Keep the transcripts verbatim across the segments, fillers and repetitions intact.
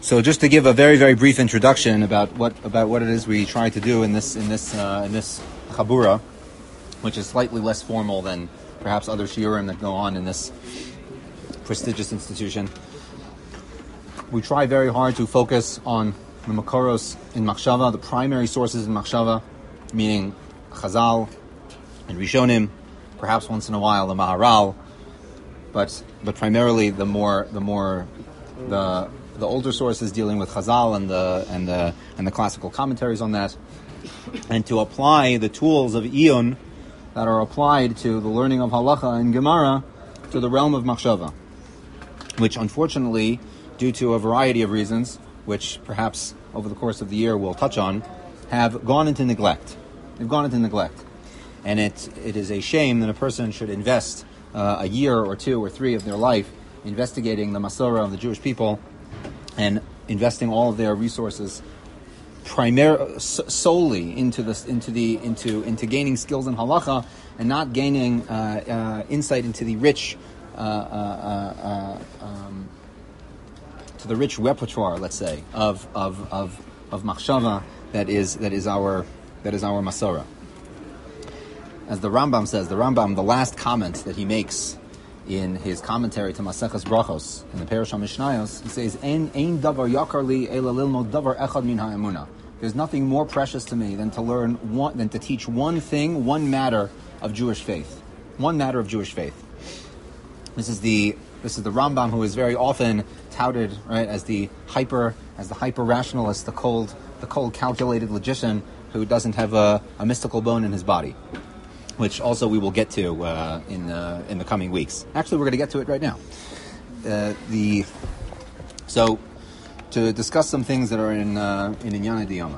So just to give a very, very brief introduction about what about what it is we try to do in this in this uh, in this chabura, which is slightly less formal than perhaps other shiurim that go on in this prestigious institution. We try very hard to focus on the makoros in machshava, the primary sources in machshava, meaning Chazal and Rishonim, perhaps once in a while the Maharal, but but primarily the more the more the the older sources dealing with Chazal and the and the and the classical commentaries on that, and to apply the tools of Iyun that are applied to the learning of halacha and Gemara to the realm of machshava, which unfortunately, due to a variety of reasons, which perhaps over the course of the year we'll touch on, have gone into neglect. They've gone into neglect, and it it is a shame that a person should invest uh, a year or two or three of their life investigating the Masorah of the Jewish people and investing all of their resources primarily solely into this into the into into gaining skills in halacha and not gaining uh, uh, insight into the rich uh, uh, uh, um, to the rich repertoire, let's say, of of of of machshava that is that is our that is our Masorah. As the Rambam says, the Rambam, the last comment that he makes in his commentary to Maseches Brachos in the Perush HaMishnayos, he says, "Ein ein davar yakar li ela lilmod davar echad min ha'emunah." There's nothing more precious to me than to learn one, than to teach one thing, one matter of Jewish faith, one matter of Jewish faith. This is the this is the Rambam, who is very often touted, right, as the hyper as the hyper rationalist, the cold the cold calculated logician who doesn't have a, a mystical bone in his body, which also we will get to uh, in uh, in the coming weeks. Actually, we're going to get to it right now. Uh, the so to discuss some things that are in uh, in Inyana Diyama.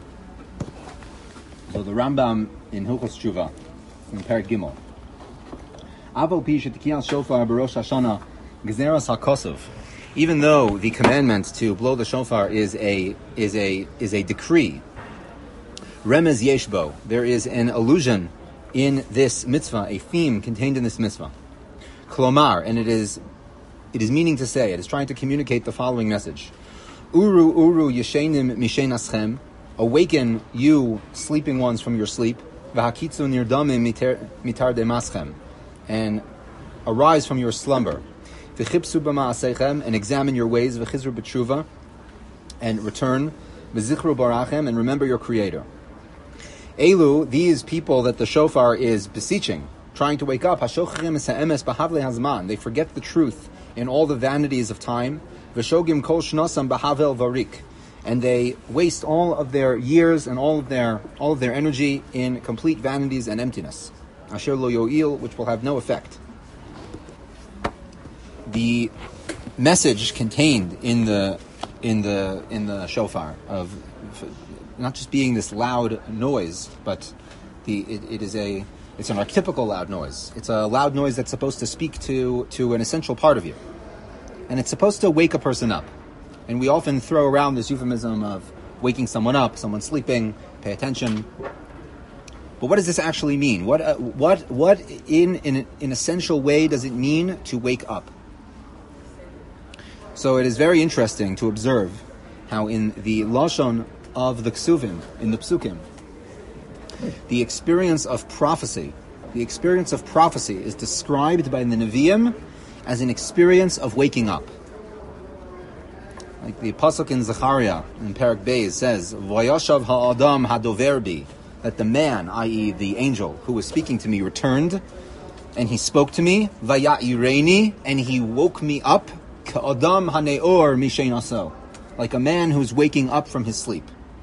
So the Rambam in Hilchos Tshuva in Perek Gimel. Aval pi shetikiyas shofar b'Rosh Hashanah gzeras hakosov. Even though the commandment to blow the shofar is a is a is a decree, remez yeshbo, there is an allusion in this mitzvah, a theme contained in this mitzvah. Klomar, and it is it is meaning to say, it is trying to communicate the following message. Uru uru yeshenim mishenaschem, awaken you sleeping ones from your sleep, v'hakitzu nirdamim mitar demaschem, and arise from your slumber. V'chipsu b'ma'asechem, and examine your ways, v'chizru b'tshuva, and return, v'zichru barachem, and remember your Creator. Elu, these people that the shofar is beseeching, trying to wake up, hashochrim es ha'emes b'havle hazman, they forget the truth in all the vanities of time, v'shogim kol shnasam b'havel varik, and they waste all of their years and all of their all of their energy in complete vanities and emptiness. Asher lo yo'il, which will have no effect. The message contained in the in the in the shofar of not just being this loud noise, but the it, it is a it's an archetypical loud noise. It's a loud noise that's supposed to speak to to an essential part of you, and it's supposed to wake a person up. And we often throw around this euphemism of waking someone up, someone sleeping, pay attention. But what does this actually mean? What uh, what what in in an essential way does it mean to wake up? So it is very interesting to observe how in the lashon of the Ksuvim, in the Psukim, the experience of prophecy, the experience of prophecy is described by the Nevi'im as an experience of waking up. Like the Pasuk in Zechariah, in Perek Beis, says, Vayashav ha'adam hadover bi, that the man, that is the angel who was speaking to me, returned, and he spoke to me, Vaya'ireni, and he woke me up, Ka'adam haneor mishein aso, like a man who's waking up from his sleep.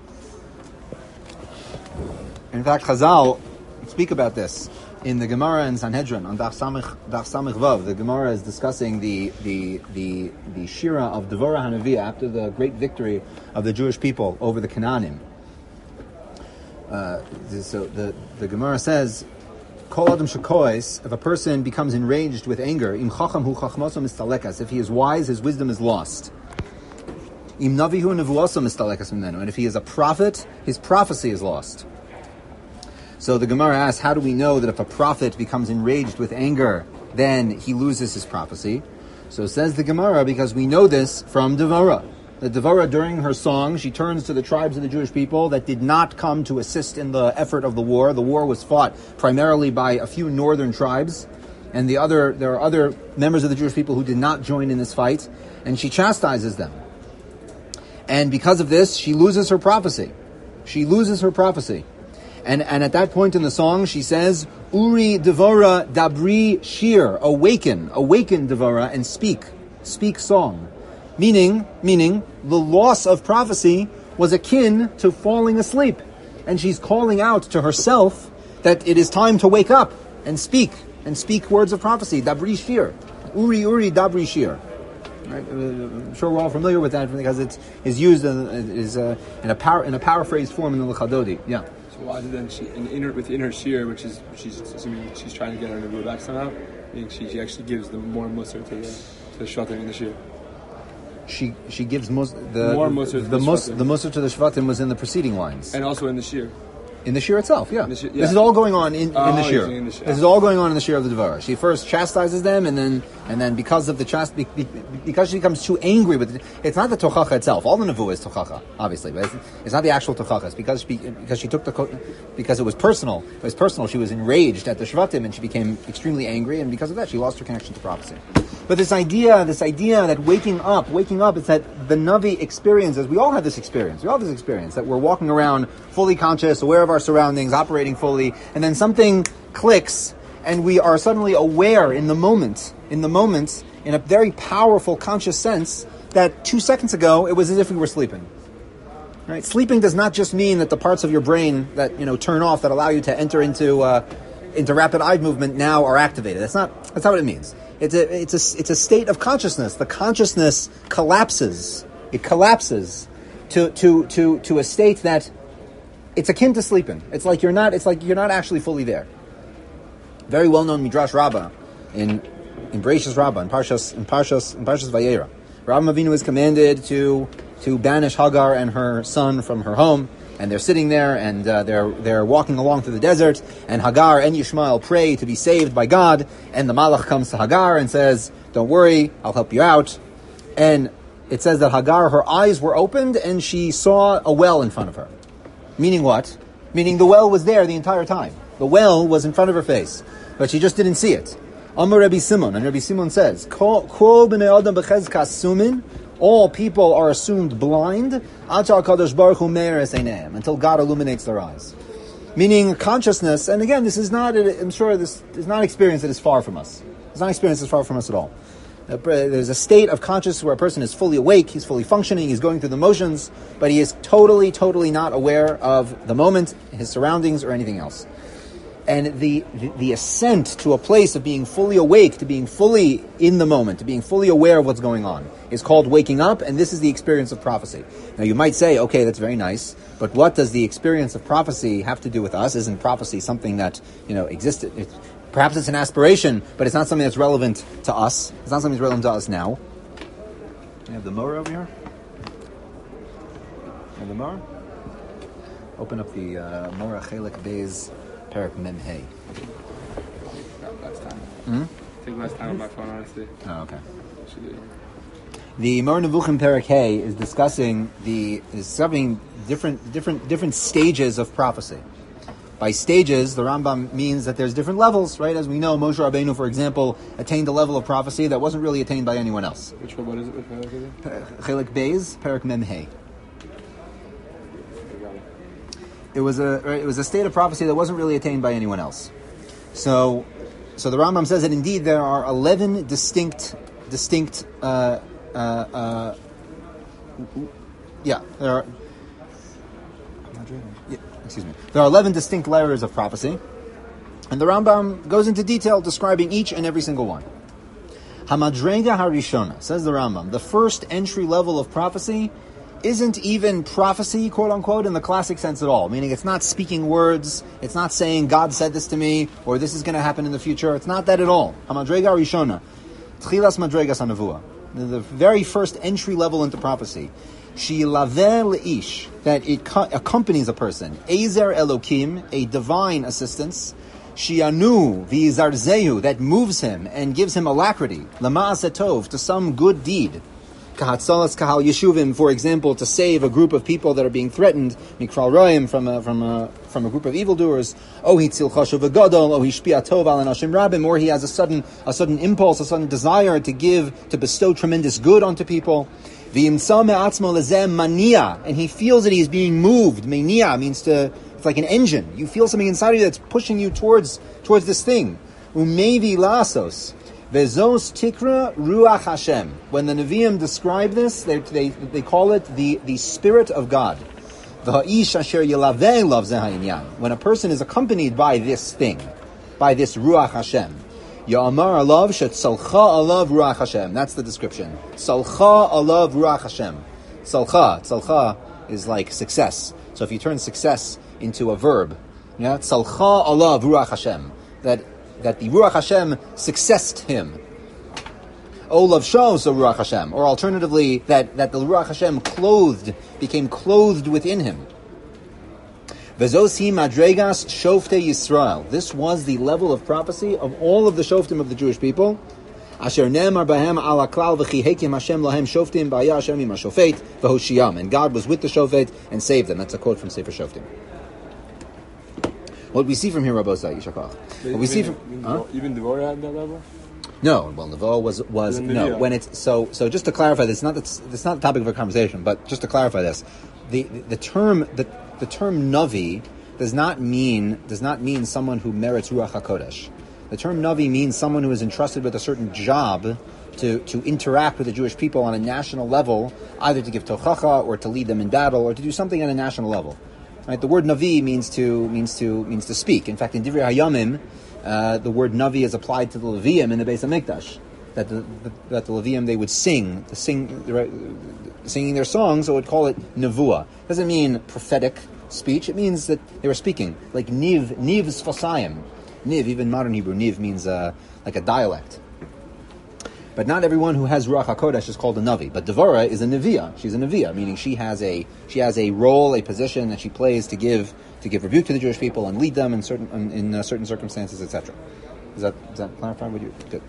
In fact, Chazal speak about this in the Gemara in Sanhedrin on Daf Samich Daf Samich Vav. The Gemara is discussing the the the the Shira of Devorah Hanaviah after the great victory of the Jewish people over the Canaanim. Uh, so the the Gemara says, Kol Adam Shekois, if a person becomes enraged with anger, Im Chacham hu Chachmaso Mistalekas, if he is wise, his wisdom is lost. Im Navihu Nevuaso Mistalekas Mimenu, and if he is a prophet, his prophecy is lost. So the Gemara asks, how do we know that if a prophet becomes enraged with anger, then he loses his prophecy? So says the Gemara, because we know this from Devorah. The Devorah, during her song, she turns to the tribes of the Jewish people that did not come to assist in the effort of the war. The war was fought primarily by a few northern tribes, and the other there are other members of the Jewish people who did not join in this fight, and she chastises them. And because of this, she loses her prophecy. She loses her prophecy. And and at that point in the song, she says, Uri Devorah Dabri Shir, awaken, awaken Devorah, and speak, speak song. Meaning, meaning, the loss of prophecy was akin to falling asleep. And she's calling out to herself that it is time to wake up and speak, and speak words of prophecy. Dabri Shir. Uri, Uri, Dabri Shir. Right? I'm sure we're all familiar with that because it is used in, is, uh, in, a par- in a paraphrased form in the L'Chadodi. Yeah. So why did then she, in, in her, within her shir, which is, she's assuming she's trying to get her to move back somehow, meaning she, she actually gives the more musr to the, to the shvatim in the shir. She she gives mus, the more musr to the the mus, shvatim. the musr to the shvatim was in the preceding lines. And also in the shir. In the shir itself, yeah. The shir, yeah. This is all going on in, Oh, in the shir. in the shir. This is all going on in the shir of the Devorah. She first chastises them, and then and then because of the chast, be, be, because she becomes too angry with it. It's not the tochacha itself. All the nevuah is tochacha, obviously, but it's, it's not the actual tochacha. It's because she, because she took the because it was personal. It was personal. She was enraged at the shvatim, and she became extremely angry, and because of that, she lost her connection to prophecy. But this idea, this idea that waking up, waking up, is that the Navi experiences. We all have this experience. We all have this experience that we're walking around fully conscious, aware of our surroundings, operating fully, and then something clicks, and we are suddenly aware in the moment, in the moment, in a very powerful conscious sense that two seconds ago it was as if we were sleeping. Right? Sleeping does not just mean that the parts of your brain that you know turn off that allow you to enter into uh, into rapid eye movement now are activated. That's not that's not what it means. It's a it's a it's a state of consciousness. The consciousness collapses. It collapses to to to to a state that it's akin to sleeping. It's like you're not. It's like you're not actually fully there. Very well known Midrash Rabbah in in Bereshis Rabbah in Parshas in Parshas in Parshas Vayera. Avraham Avinu is commanded to to banish Hagar and her son from her home, and they're sitting there and uh, they're they're walking along through the desert, and Hagar and Yishmael pray to be saved by God, and the Malach comes to Hagar and says, "Don't worry, I'll help you out." And it says that Hagar, her eyes were opened and she saw a well in front of her. Meaning what? Meaning the well was there the entire time. The well was in front of her face, but she just didn't see it. Amar Rabbi Simon, and Rabbi Simon says, Kol b'nei adam b'chezkas sumin, all people are assumed blind, until God illuminates their eyes. Meaning consciousness, and again, this is not, I'm sure this is not an experience that is far from us. It's not an experience that is far from us at all. There's a state of consciousness where a person is fully awake, he's fully functioning, he's going through the motions, but he is totally, totally not aware of the moment, his surroundings, or anything else. And the, the the ascent to a place of being fully awake, to being fully in the moment, to being fully aware of what's going on, is called waking up, and this is the experience of prophecy. Now you might say, okay, that's very nice, but what does the experience of prophecy have to do with us? Isn't prophecy something that, you know, existed? It, perhaps it's an aspiration, but it's not something that's relevant to us. It's not something that's relevant to us now. You have the Mora over here? You have the Mora? Open up the uh, Mora Chelik Beis Perek Mem Hey. Last time. Hmm? I think last time on my phone, honestly. Oh, okay. Should do. The Mor Nevuchim Perek Hey is discussing the is discussing different different different stages of prophecy. By stages, the Rambam means that there's different levels, right? As we know, Moshe Rabbeinu, for example, attained a level of prophecy that wasn't really attained by anyone else. Which one? What is it? Which one is it? Chelik Beis Perek Mem Hey. It was a it was a state of prophecy that wasn't really attained by anyone else. So, so the Rambam says that indeed there are eleven distinct distinct. Uh, uh, uh, yeah, there are. Yeah, excuse me. There are eleven distinct layers of prophecy, and the Rambam goes into detail describing each and every single one. Hamadrega Harishona, says the Rambam, the first entry level of prophecy isn't even prophecy, quote unquote, in the classic sense at all. Meaning it's not speaking words, it's not saying God said this to me, or this is going to happen in the future. It's not that at all. Hamadrega Rishona, Tchilas Madregas Hanavua, the very first entry level into prophecy. Shilaveh Leish, that it co- accompanies a person. Ezer Elokim, a divine assistance. Shianu V'Zarzehu, that moves him and gives him alacrity. Lama'aseh Tov, to some good deed. Kahatzalas kahal yeshuvim, for example, to save a group of people that are being threatened, mikral roim, from a from a from a group of evildoers. Oh, he tzil chashuv v'gadol, oh, he shpia tov al anashim rabim, or he has a sudden a sudden impulse, a sudden desire to give, to bestow tremendous good onto people. V'yimsa me'atzmo lezem mania, and he feels that he is being moved. Mania means to, it's like an engine. You feel something inside of you that's pushing you towards towards this thing. Umevi lasos. Vezos tikra ruach Hashem. When the Nevi'im describe this, they, they they call it the, the Spirit of God. V'ha'ish asher yelaveh lav zeh ha'inyan. When a person is accompanied by this thing, by this ruach Hashem, Ya'amar alav shetzalcha alav ruach Hashem. That's the description. Salcha alav ruach Hashem. Salcha, tzalcha is like success. So if you turn success into a verb, yeah, tzalcha alav ruach Hashem. That that the Ruach Hashem successed him. Olav Shov, so Ruach Hashem. Or alternatively, that, that the Ruach Hashem clothed, became clothed within him. Vezosi Madregas Shofte Yisrael. This was the level of prophecy of all of the Shoftim of the Jewish people. Asher Ne'emar Bahem Ala Klal V'chi Hekim Hashem Lahem Shoftim Ba'ya Hashem Ima Shofet V'hoshiyam. And God was with the Shofet and saved them. That's a quote from Sefer Shoftim. What we see from here, Rabosai, Yishakach. What we see from huh? Even Devorah had that level. No, well, Nevo was was no. When it's so so. Just to clarify, this not that's it's not the topic of a conversation, but just to clarify this, the the, the term the, the term Navi does not mean does not mean someone who merits Ruach HaKodesh. The term Navi means someone who is entrusted with a certain job to to interact with the Jewish people on a national level, either to give tochacha or to lead them in battle or to do something at a national level. Right, the word Navi means to means to means to speak. In fact, in Divrei Hayamim, uh, the word Navi is applied to the Levium in the Beis Hamikdash. That the, the that the Levium they would sing, the sing, the, singing their songs. So would call it Nevuah. Doesn't mean prophetic speech. It means that they were speaking like Niv Niv Sfasayim. Niv, even modern Hebrew, Niv means uh, like a dialect. But not everyone who has Ruach HaKodesh is called a Navi. But Devorah is a Neviah. She's a Neviah, meaning she has a she has a role, a position that she plays to give to give rebuke to the Jewish people and lead them in certain in, in uh, certain circumstances, et cetera. Does that does that clarify what you good?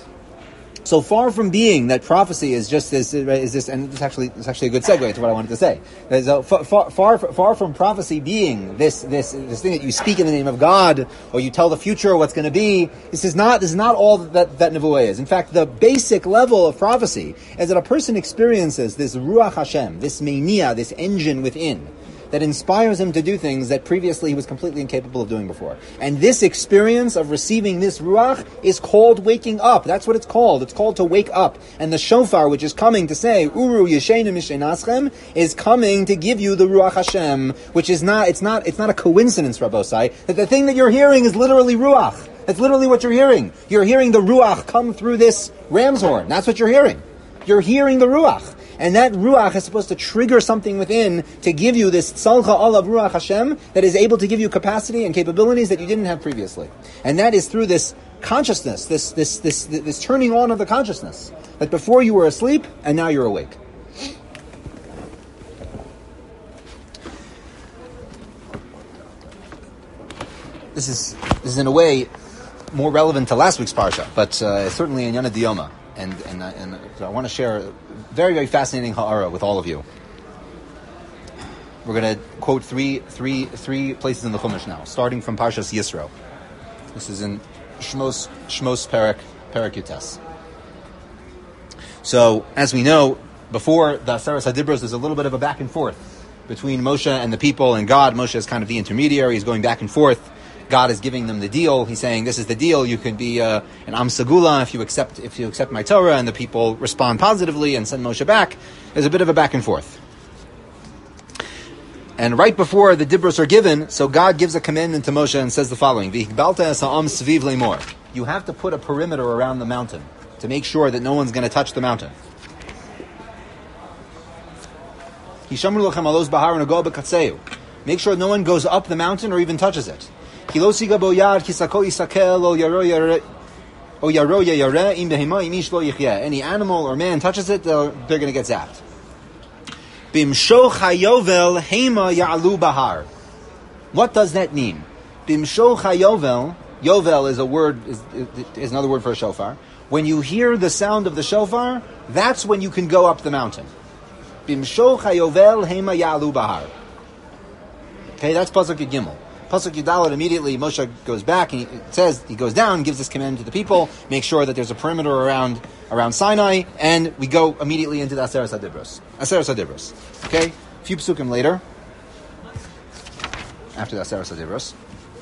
So far from being that prophecy is just this, is this, and it's actually it's actually a good segue to what I wanted to say. So far, far, far, far from prophecy being this, this, this thing that you speak in the name of God, or you tell the future what's going to be. This is not, this is not all that that nevuah is. In fact, the basic level of prophecy is that a person experiences this ruach Hashem, this mania, this engine within, that inspires him to do things that previously he was completely incapable of doing before. And this experience of receiving this ruach is called waking up. That's what it's called. It's called to wake up. And the shofar, which is coming to say, Uru Yeshenu Mishenaschem, is coming to give you the ruach Hashem, which is not, it's not, it's not a coincidence, Rabbosai, that the thing that you're hearing is literally ruach. That's literally what you're hearing. You're hearing the ruach come through this ram's horn. That's what you're hearing. You're hearing the ruach. And that ruach is supposed to trigger something within to give you this tzalcha alav ruach Hashem that is able to give you capacity and capabilities that you didn't have previously. And that is through this consciousness, this this this this, this turning on of the consciousness. That before you were asleep and now you're awake. This is this is in a way more relevant to last week's parsha, but uh, certainly in Yana Diyoma. And and, uh, and so I want to share a very, very fascinating ha'ara with all of you. We're going to quote three, three, three places in the Chumash now, starting from Parshas Yisro. This is in Shmos, Shmos Perek, Perek Yutes. So, as we know, before the Aseres HaDibros, there's a little bit of a back and forth between Moshe and the people and God. Moshe is kind of the intermediary. He's going back and forth. God is giving them the deal. He's saying, "This is the deal. You can be uh, an Am Segula if you accept if you accept my Torah." And the people respond positively and send Moshe back. There's a bit of a back and forth. And right before the Dibros are given, so God gives a commandment to Moshe and says the following: "V'hikbalta es ha'am sviv leimor." You have to put a perimeter around the mountain to make sure that no one's going to touch the mountain. Hishamru lachem alos bahar v'nago b'katzeu. Make sure no one goes up the mountain or even touches it. Any animal or man touches it, they're, they're going to get zapped. What does that mean? Yovel is a word, is, is another word for a shofar. when you hear the sound of the shofar, that's when you can go up the mountain. Bimshoch hayovel hema ya'alu bahar. Okay, that's Pasuk Gimel. Pasuk Yudalet, immediately Moshe goes back and he, it says he goes down, gives this command to the people, make sure that there's a perimeter around around Sinai, and we go immediately into the Aseres HaDibros. Aseres HaDibros. Okay, a few psukim later, after the Aseres HaDibros.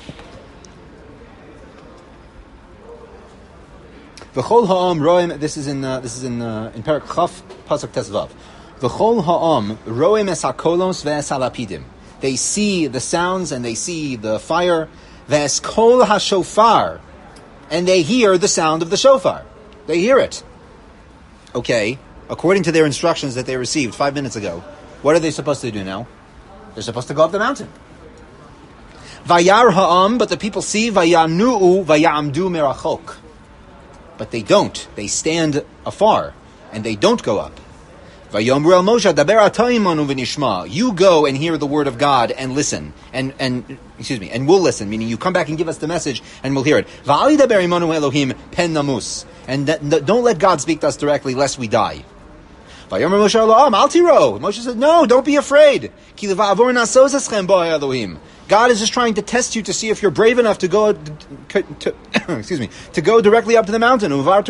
V'chol ha'am roim. This is in uh, this is in uh, in Perek Chaf Pasuk Tesvav. V'chol ha'am roim es hakolos ve'es halapidim. They see the sounds and they see the fire. Ve'es kol hashofar, and they hear the sound of the shofar. They hear it. Okay, according to their instructions that they received five minutes ago, what are they supposed to do now? They're supposed to go up the mountain. Vayar ha'am, but the people see vayanu'u vayamdu merachok. But they don't. They stand afar, and they don't go up. Vayomru el Moshe, daber ata imanu v'nishma. You go and hear the word of God and listen, and and excuse me, and we'll listen. Meaning, you come back and give us the message, and we'll hear it. Va'ali daber imanu Elohim pen namus, and that, don't let God speak to us directly, lest we die. Vayomer Moshe Elohim al tiro. Moshe said, no, don't be afraid. Ki leva'avor nasos eschem bo Elohim. God is just trying to test you to see if you're brave enough to go, to, to, excuse me, to go directly up to the mountain. But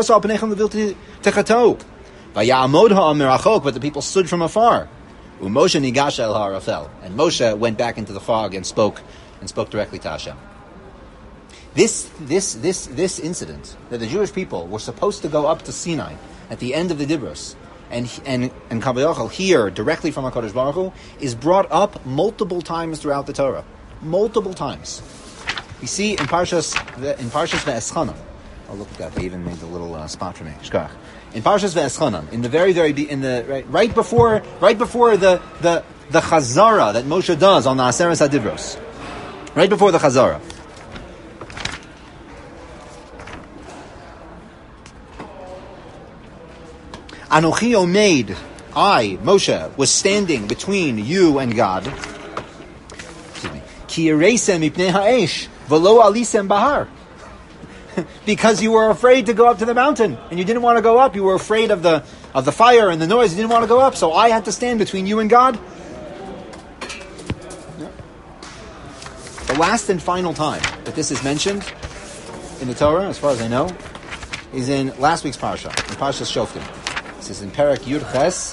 the people stood from afar. And Moshe went back into the fog and spoke, and spoke directly to Hashem. This, this, this, this incident that the Jewish people were supposed to go up to Sinai at the end of the Dibros, and and and Kavayachal here directly from HaKadosh Baruch Hu, is brought up multiple times throughout the Torah, multiple times. We see in Parshas in Parshas Ve'eschanan. Oh, look at that! They even made a little uh, spot for me. Shkach. In Parshas Ve'eschanan, in the very very in the right, right before right before the the the Chazara that Moshe does on the Aseres HaDibros, right before the Chazara. Anochi Omeid, I, Moshe, was standing between you and God. Excuse me. Ki yireisem mipnei ha'esh, v'lo alisem bahar. Because you were afraid to go up to the mountain, and you didn't want to go up. You were afraid of the of the fire and the noise. You didn't want to go up, so I had to stand between you and God. Yeah. The last and final time that this is mentioned in the Torah, as far as I know, is in last week's parsha, in Parshas Shoftim. This is in Perek Yud Ches,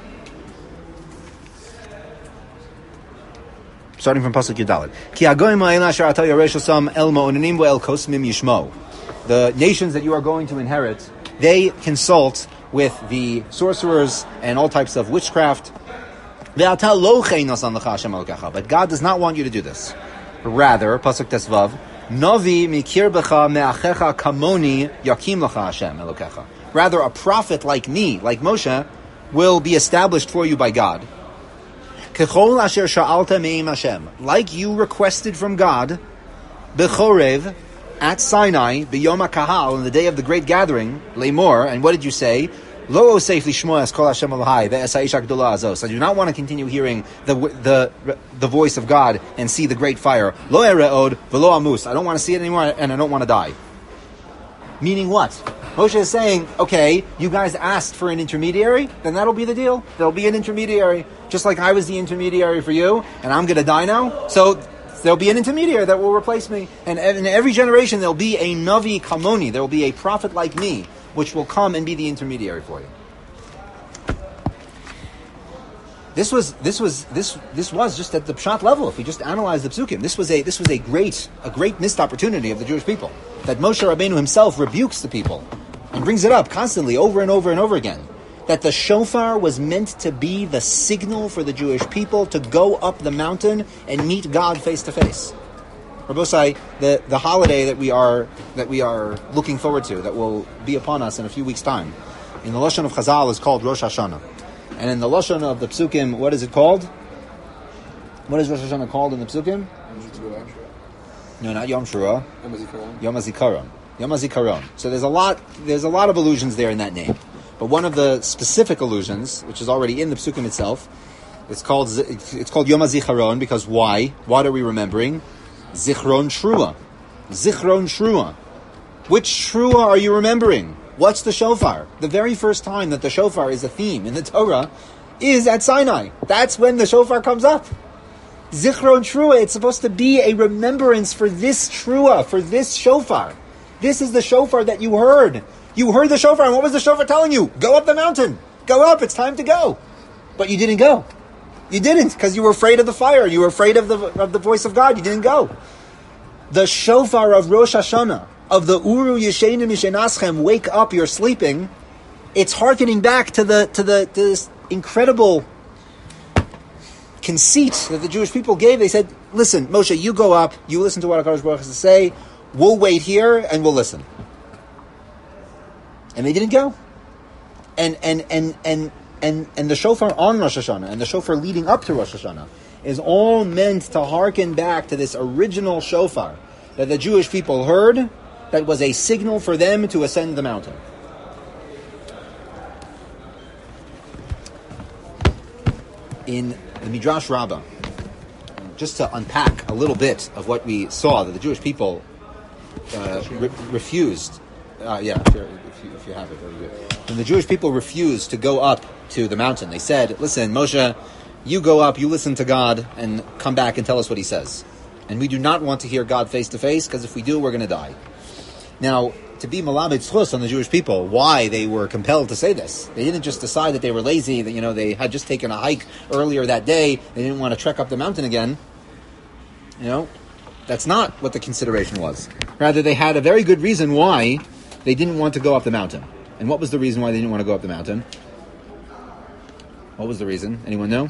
starting from Pasuk Yudalet. Ki hagoyim ha'ela asher ata yoresh osam el ma'onanim ve'el kosmim yishmo. The nations that you are going to inherit, they consult with the sorcerers and all types of witchcraft. Ve'ata lo cheinos an lecha Hashem Elokecha. But God does not want you to do this. Rather, Pasuk Tesvav, Novi mikir becha me'achecha kamoni yakim lecha Hashem Elokecha. Rather, a prophet like me, like Moshe, will be established for you by God. Kechol asher sha'alta me'im Hashem. Like you requested from God, Bechorev, at Sinai, B'yom HaKahal, on the day of the great gathering, Lemor, and what did you say? Lo osef lishmo es kol Hashem Elohai, ve'es ha'isha gdola azos. I do not want to continue hearing the the the voice of God and see the great fire. Lo ereod, ve'lo amus. I don't want to see it anymore, and I don't want to die. Meaning what? Moshe is saying, okay, you guys asked for an intermediary, then that'll be the deal. There'll be an intermediary. Just like I was the intermediary for you, and I'm going to die now. So there'll be an intermediary that will replace me. And in every generation, there'll be a Navi Kamoni. There will be a prophet like me, which will come and be the intermediary for you. This was this was this this was just at the pshat level. If we just analyze the psukim, this was a this was a great a great missed opportunity of the Jewish people. That Moshe Rabbeinu himself rebukes the people and brings it up constantly, over and over and over again. That the shofar was meant to be the signal for the Jewish people to go up the mountain and meet God face to face. Rabbosai, the the holiday that we are that we are looking forward to, that will be upon us in a few weeks' time, in the Lashon of Chazal, is called Rosh Hashanah. And in the Lashon of the Psukim, what is it called? What is Rosh Hashanah called in the Psukim? No, not Yom Shura. Yom HaZikaron. Yom HaZikaron. Yom HaZikaron. So there's a lot, there's a lot of allusions there in that name. But one of the specific allusions, which is already in the Psukim itself, it's called it's called Yom HaZikaron because why? What are we remembering? Zichron Shrua. Zichron Shrua. Which trua are you remembering? What's the shofar? The very first time that the shofar is a theme in the Torah is at Sinai. That's when the shofar comes up. Zichron trua, it's supposed to be a remembrance for this trua, for this shofar. This is the shofar that you heard. You heard the shofar, and what was the shofar telling you? Go up the mountain. Go up, it's time to go. But you didn't go. You didn't, because you were afraid of the fire. You were afraid of the of the voice of God. You didn't go. The shofar of Rosh Hashanah, of the Uru Yeshenu Mishenaschem, wake up, you're sleeping, it's hearkening back to the to the to this incredible conceit that the Jewish people gave. They said, listen, Moshe, you go up, you listen to what HaKadosh Baruch Hu has to say, we'll wait here and we'll listen. And they didn't go. And and and and and and the shofar on Rosh Hashanah and the shofar leading up to Rosh Hashanah is all meant to hearken back to this original shofar that the Jewish people heard, that was a signal for them to ascend the mountain. In the Midrash Rabbah, just to unpack a little bit of what we saw, that the Jewish people uh, re- refused, uh, yeah, if, if, you, if you have it, very good. When the Jewish people refused to go up to the mountain, they said, listen, Moshe, you go up, you listen to God, and come back and tell us what he says. And we do not want to hear God face to face, because if we do, we're going to die. Now, to be Malamed Tzchus on the Jewish people, why they were compelled to say this. They didn't just decide that they were lazy, that, you know, they had just taken a hike earlier that day, they didn't want to trek up the mountain again. You know, that's not what the consideration was. Rather, they had a very good reason why they didn't want to go up the mountain. And what was the reason why they didn't want to go up the mountain? What was the reason? Anyone know?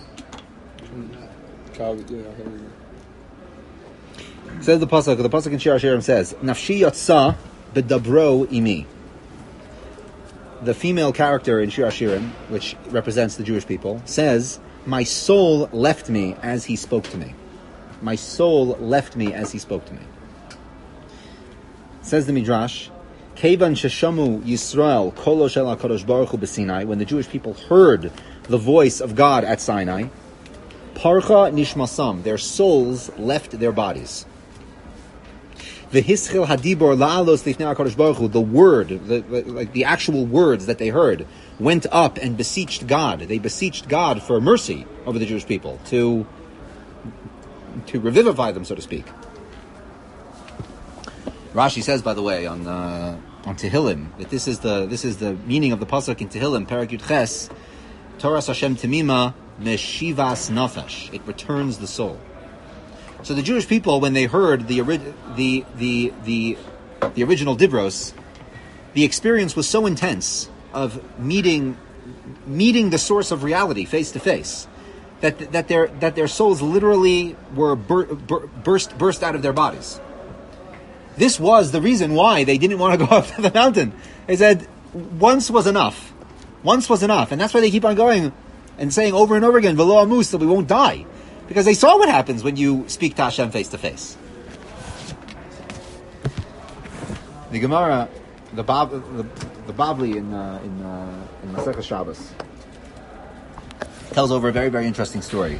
Says the pasuk. The pasuk in Shir Hashirim says, "Nafshi yatsa bedabro imi." The female character in Shir Hashirim, which represents the Jewish people, says, "My soul left me as he spoke to me." My soul left me as he spoke to me. Says the Midrash, "Kevan sheshamu Yisrael kolo shel HaKadosh Baruch Hu b'Sinai." When the Jewish people heard the voice of God at Sinai, parcha nishmasam, their souls left their bodies. The hischil hadibor la'alos lifnei HaKadosh Baruch Hu, the word, the, like the actual words that they heard, went up and beseeched God. They beseeched God for mercy over the Jewish people, to to revivify them, so to speak. Rashi says, by the way, on uh, on Tehillim, that this is the this is the meaning of the pasuk in Tehillim, Perek Yud Ches, Torah Hashem Temima Meshivas Nafesh. It returns the soul. So the Jewish people, when they heard the the the the the original Dibros, the experience was so intense of meeting meeting the source of reality face to face, that that their that their souls literally were bur, bur, burst burst out of their bodies. This was the reason why they didn't want to go up to the mountain. They said, once was enough. Once was enough. And that's why they keep on going and saying over and over again, V'lo amus, that we won't die. Because they saw what happens when you speak to Hashem face to face. The Gemara, the Bab, the, the Babli in uh, in uh, in Masechah Shabbos tells over a very very interesting story.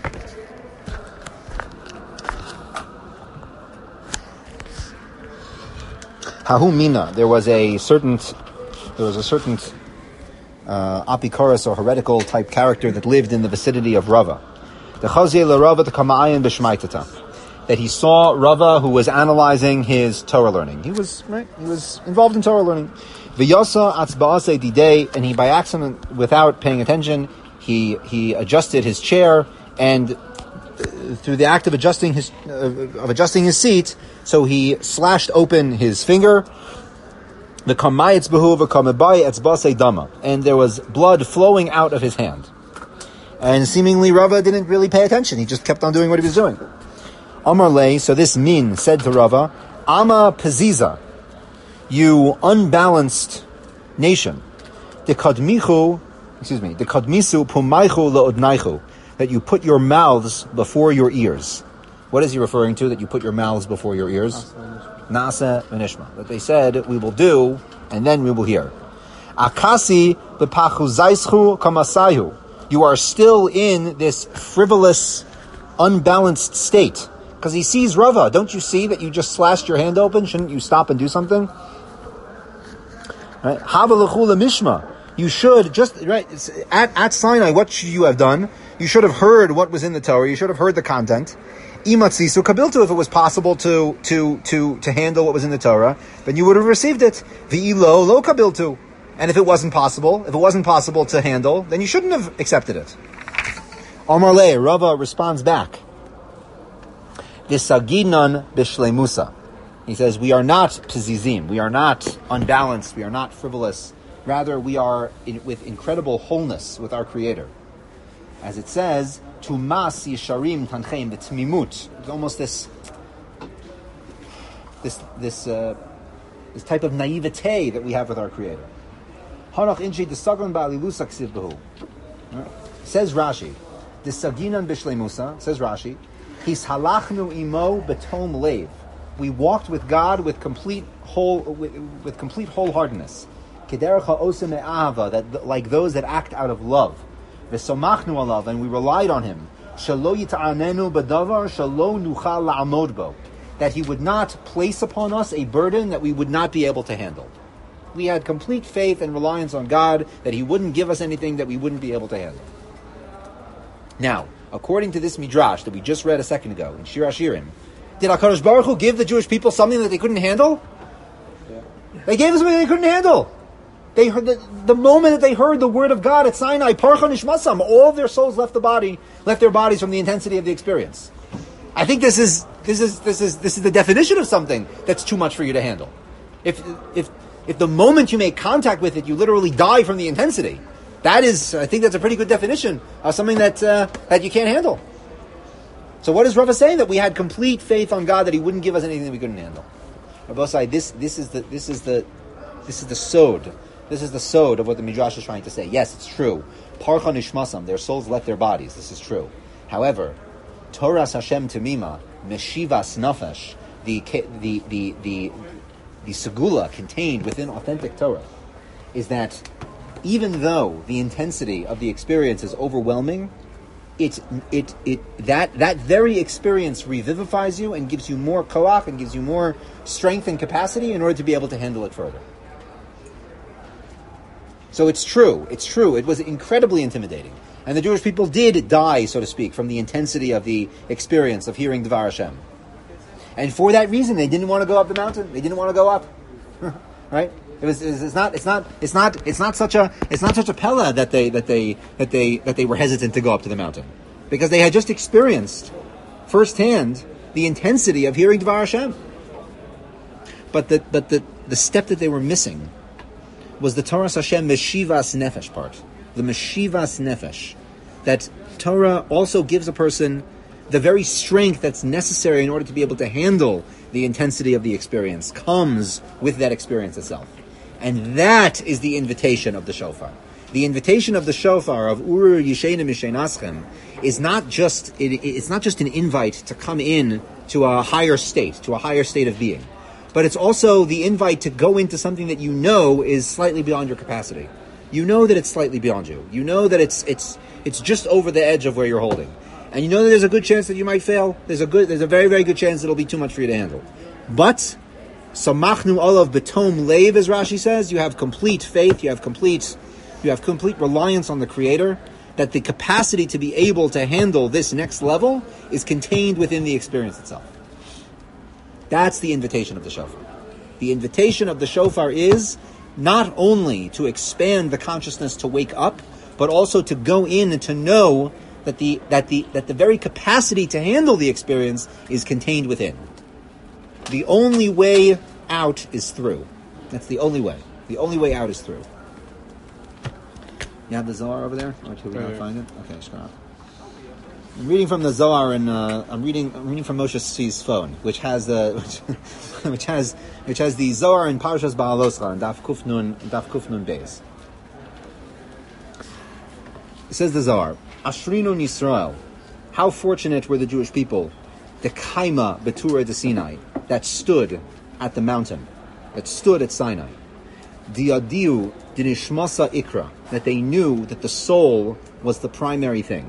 Hahu Mina, there was a certain there was a certain uh, apikoros or heretical type character that lived in the vicinity of Rava. The Chazir LeRava T'Kama'ayin B'Shmaitata, that he saw Rava, who was analyzing his Torah learning. He was right. He was involved in Torah learning. V'Yasa Atzba'asei Didei, and he, by accident, without paying attention, he he adjusted his chair, and uh, through the act of adjusting his uh, of adjusting his seat, so he slashed open his finger. The Kamayetz Behu v'Kamebai Etzba'asei Dama, and there was blood flowing out of his hand. And seemingly Rava didn't really pay attention. He just kept on doing what he was doing. Amar Lei, so this Min said to Rava, Ama Peziza, you unbalanced nation. Dekadmichu, excuse me, Dekadmisu Pumaychu Leodnaichu, that you put your mouths before your ears. What is he referring to, that you put your mouths before your ears? Nasa Venishma. That they said, we will do, and then we will hear. Akasi Bepachuzaischu Kamasayu. You are still in this frivolous, unbalanced state. Because he sees Rava. Don't you see that you just slashed your hand open? Shouldn't you stop and do something? Right? Hava l'chu mishma. You should just right at at Sinai. What should you have done? You should have heard what was in the Torah. You should have heard the content. Imatzisu kabiltu. If it was possible to to to to handle what was in the Torah, then you would have received it. V'ilo lo kabiltu. And if it wasn't possible, if it wasn't possible to handle, then you shouldn't have accepted it. Omar Le, Rava responds back. Visaginan bishleimusa. He says, we are not pizizim, we are not unbalanced, we are not frivolous. Rather, we are in, with incredible wholeness with our Creator. As it says, Tumas yisharim tanchem b'tmimut. It's almost this, this, this, uh, this type of naivete that we have with our Creator. Hanach inchi desagan ba'alilusa ksiv behu. Says Rashi, desaginan bishleimusa. Says Rashi, his halachnu imo betom leiv. We walked with God with complete whole, with, with complete wholeheartedness. Kedercha osem me'ahava, that like those that act out of love. V'somachnu alav, and we relied on Him. Shalo yita'anenu b'davar shalo nuchal la'amod bo, that He would not place upon us a burden that we would not be able to handle. We had complete faith and reliance on God that He wouldn't give us anything that we wouldn't be able to handle. Now, according to this midrash that we just read a second ago in Shir Hashirim, did HaKadosh Baruch Hu give the Jewish people something that they couldn't handle? Yeah. They gave them something they couldn't handle. They heard the, the moment that they heard the word of God at Sinai, Parcha Nishmasam, all of their souls left the body, left their bodies from the intensity of the experience. I think this is this is this is this is the definition of something that's too much for you to handle. If if if the moment you make contact with it, you literally die from the intensity, that is, I think that's a pretty good definition of something that uh, that you can't handle. So what is Rava saying? That we had complete faith on God that He wouldn't give us anything that we couldn't handle. Rabosai, this this is the this is the this is the sod. This is the sod of what the Midrash is trying to say. Yes, it's true. Parcha nishmasam, their souls left their bodies. This is true. However, Toras Hashem Temima, Meshivas Nafesh, the the the the the segula contained within authentic Torah, is that even though the intensity of the experience is overwhelming, It, it, it, that, that very experience revivifies you and gives you more koach and gives you more strength and capacity in order to be able to handle it further. So it's true, it's true, it was incredibly intimidating. And the Jewish people did die, so to speak, from the intensity of the experience of hearing Dvar Hashem. And for that reason, they didn't want to go up the mountain, they didn't want to go up. Right? It was, it's not, it's not, it's not, it's not such a, it's not such a pella that they, that they, that they, that they were hesitant to go up to the mountain, because they had just experienced firsthand the intensity of hearing Dvar Hashem. But the, but the, the step that they were missing was the Torah Hashem Meshivas Nefesh part, the Meshivas Nefesh, that Torah also gives a person the very strength that's necessary in order to be able to handle the intensity of the experience, comes with that experience itself. And that is the invitation of the shofar. The invitation of the shofar of Ur Yishenim Yishenaschem is not just it, it's not just an invite to come in to a higher state, to a higher state of being, but it's also the invite to go into something that you know is slightly beyond your capacity. You know that it's slightly beyond you. You know that it's it's it's just over the edge of where you're holding, and you know that there's a good chance that you might fail. There's a good, there's a very very good chance it'll be too much for you to handle, but Samachnu olav betom leiv, as Rashi says, you have complete faith, you have complete, you have complete reliance on the Creator, that the capacity to be able to handle this next level is contained within the experience itself. That's the invitation of the shofar. The invitation of the shofar is not only to expand the consciousness to wake up, but also to go in and to know that the that the that the very capacity to handle the experience is contained within. The only way out is through. That's the only way. The only way out is through. You have the Zohar over there? Or can we not find it? Okay, scrap. I'm reading from the Zohar, and uh, I'm reading. I'm reading from Moshe Tzvi's phone, which has the which, which has which has the Zohar in Parshas Ba'aloscha and Daf Kuf Nun Daf Kuf Nun Beis. It says the Zohar, Ashrinu Yisrael, how fortunate were the Jewish people, the Kaima Betura de Sinai, that stood at the mountain, that stood at Sinai. Diadiu dinishmasa ikra, that they knew that the soul was the primary thing.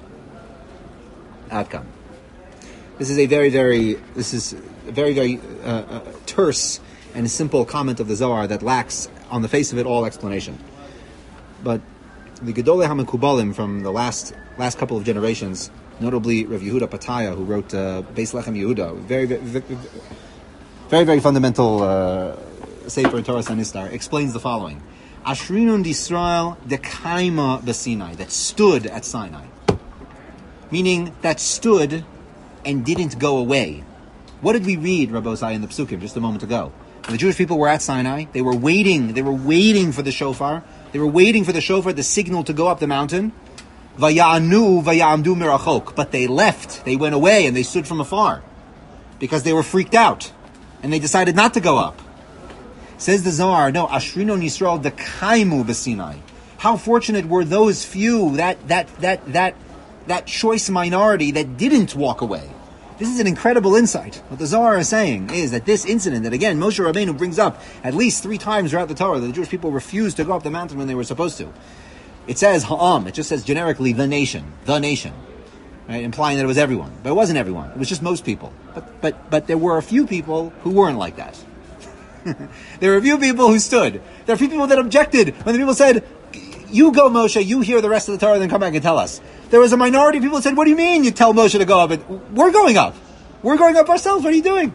Adkan. This is a very, very, this is a very, very uh, uh, terse and simple comment of the Zohar that lacks on the face of it, all explanation. But the Gedolei HaMekubalim from the last last couple of generations, notably Rav Yehuda Pataya, who wrote uh, Beis Lechem Yehuda, very, very, very, very fundamental uh, Sefer Torah Sanistar, explains the following. Ashrinun d'Israel dekaima b'Sinai, that stood at Sinai. Meaning, that stood and didn't go away. What did we read, Rabbosai, in the Psukim just a moment ago? When the Jewish people were at Sinai, they were waiting, they were waiting for the shofar, they were waiting for the shofar, the signal to go up the mountain. Vaya'anu vaya'amdu mirachok. But they left, they went away, and they stood from afar. Because they were freaked out. And they decided not to go up. Says the Zohar, no, Ashrino Yisrael dekaimu b'Sinai. How fortunate were those few, that that that that that choice minority that didn't walk away. This is an incredible insight. What the Zohar is saying is that this incident that, again, Moshe Rabbeinu brings up at least three times throughout the Torah, that the Jewish people refused to go up the mountain when they were supposed to. It says Ha'am, it just says generically the nation, the nation, right? Implying that it was everyone. But it wasn't everyone. It was just most people. But but but there were a few people who weren't like that. There were a few people who stood. There are a few people that objected when the people said, you go, Moshe, you hear the rest of the Torah, then come back and tell us. There was a minority of people who said, what do you mean you tell Moshe to go up? And we're going up. We're going up ourselves. What are you doing?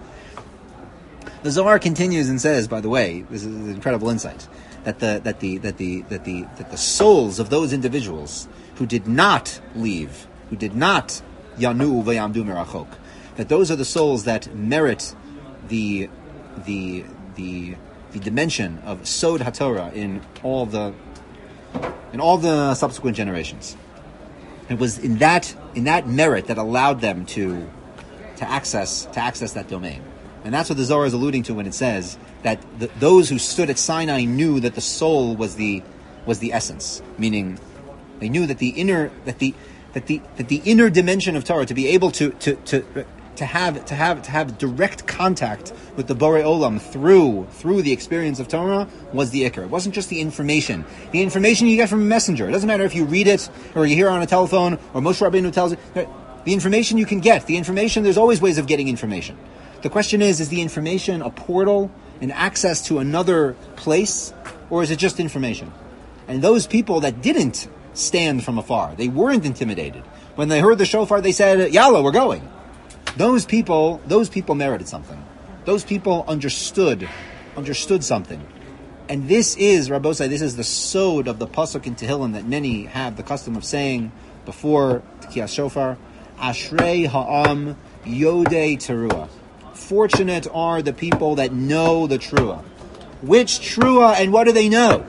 The Zohar continues and says, by the way, this is an incredible insight, that the that the that the that the that the souls of those individuals who did not leave, who did not yanu vayamdu mirachok, that those are the souls that merit the the the the dimension of Sod HaTorah in all the in all the subsequent generations. It was in that in that merit that allowed them to to access to access that domain, and that's what the Zohar is alluding to when it says that the, those who stood at Sinai knew that the soul was the was the essence, meaning they knew that the inner that the that the that the inner dimension of Torah, to be able to to to to have to have to have direct contact with the Borei Olam through through the experience of Torah was the Iker. It wasn't just the information. The information you get from a messenger. It doesn't matter if you read it or you hear it on a telephone or Moshe Rabbeinu tells it. The information you can get. The information, there's always ways of getting information. The question is, is the information a portal, an access to another place, or is it just information? And those people that didn't stand from afar, they weren't intimidated. When they heard the shofar, they said, Yalla, we're going. Those people, those people merited something. Those people understood, understood something. And this is, Rabbosai, this is the sod of the pasuk in Tehillim that many have the custom of saying before Tekiyas Shofar, Ashrei ha'am yodei teruah. Fortunate are the people that know the Truah. Which Truah, and what do they know?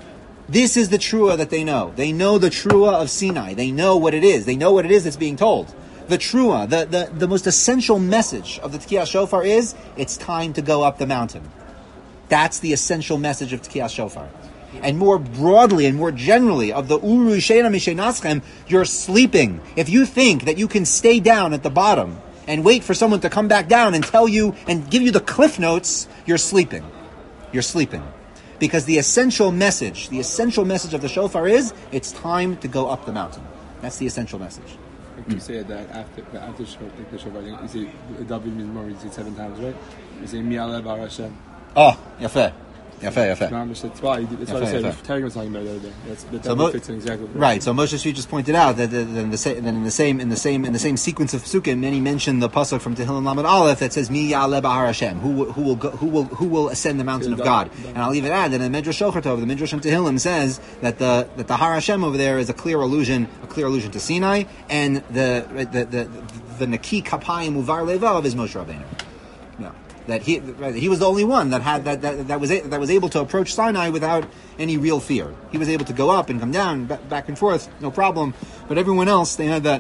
This is the Truah that they know. They know the Truah of Sinai. They know what it is. They know what it is that's being told. The Truah, the, the, the most essential message of the Tekiyas Shofar is, it's time to go up the mountain. That's the essential message of Tekiyas Shofar. And more broadly and more generally, of the Uru Sheina Mishenaschem, you're sleeping. If you think that you can stay down at the bottom and wait for someone to come back down and tell you and give you the cliff notes, you're sleeping. You're sleeping. Because the essential message, the essential message of the shofar is, it's time to go up the mountain. That's the essential message. Like you say that after after the shofar, you say the W means more, you say it seven times, right? You say Mi Alev Har Hashem. Oh, yafeh. Yafeh, yafeh. That's why, that's why I said, Targum was talking about the other day. That's, that so Mo- fits in exactly. Right. So Moshe Shvi just pointed out that, that, that, in the sa- that in the same in the same in the same sequence of psukim, many mention the pasuk from Tehillim Lamed Aleph that says Mi Ya'aleh B'Har Hashem, who will- who will go, who will who will ascend the mountain of God. And I'll even add that in the Midrash Shulchan Tov, the Midrash in Tehillim says that the that the Har Hashem over there is a clear allusion, a clear allusion to Sinai, and the the the the, the Naki Kapayim Uvar Levav is Moshe Rabbeinu. No. That he he was the only one that had that, that that was a, that was able to approach Sinai without any real fear. He was able to go up and come down, b- back and forth, no problem. But everyone else, they had that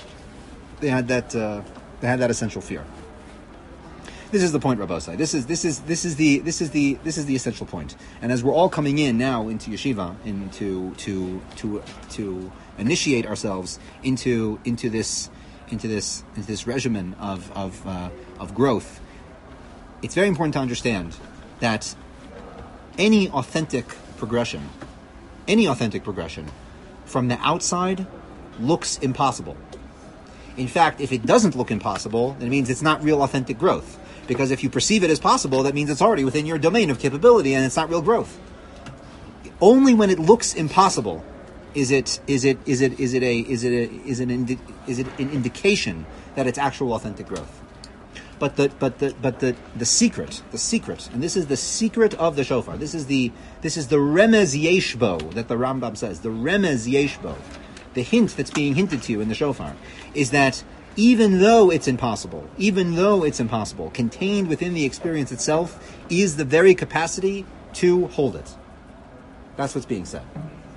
they had that uh, they had that essential fear. This is the point, Rabbosai. This is this is this is the this is the this is the essential point. And as we're all coming in now into yeshiva, into to to to initiate ourselves into into this into this into this regimen of of uh, of growth. It's very important to understand that any authentic progression, any authentic progression from the outside looks impossible. In fact, if it doesn't look impossible, then it means it's not real authentic growth. Because if you perceive it as possible, that means it's already within your domain of capability and it's not real growth. Only when it looks impossible is it is it is it is it a is it a, is it an indi- is it an indication that it's actual authentic growth. But the but the but the, the secret the secret and this is the secret of the shofar. This is the this is the remez yeshbo that the Rambam says. The remez yeshbo, the hint that's being hinted to you in the shofar, is that even though it's impossible, even though it's impossible, contained within the experience itself is the very capacity to hold it. That's what's being said.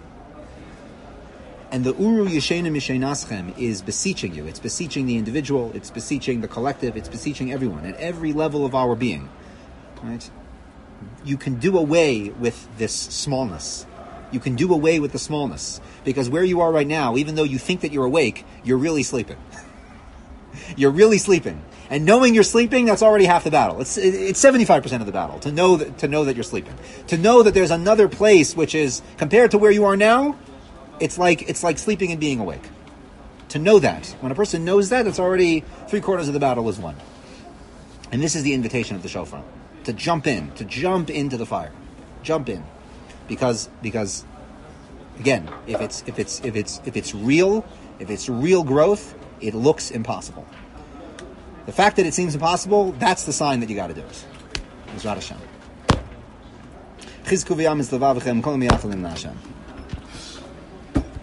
And the Uru Yeshena Mishenaschem is beseeching you. It's beseeching the individual, it's beseeching the collective, it's beseeching everyone at every level of our being. Right? You can do away with this smallness. You can do away with the smallness. Because where you are right now, even though you think that you're awake, you're really sleeping. You're really sleeping. And knowing you're sleeping, that's already half the battle. It's it's seventy-five percent of the battle, to know that, to know that you're sleeping. To know that there's another place which is, compared to where you are now, it's like it's like sleeping and being awake. To know that. When a person knows that, it's already three quarters of the battle is won. And this is the invitation of the shofar. To jump in. To jump into the fire. Jump in. Because because again, if it's if it's if it's if it's real, if it's real growth, it looks impossible. The fact that it seems impossible, that's the sign that you got to do it. Yizrat Hashem. Chizku v'yam es levavechem kol miyachal im Hashem.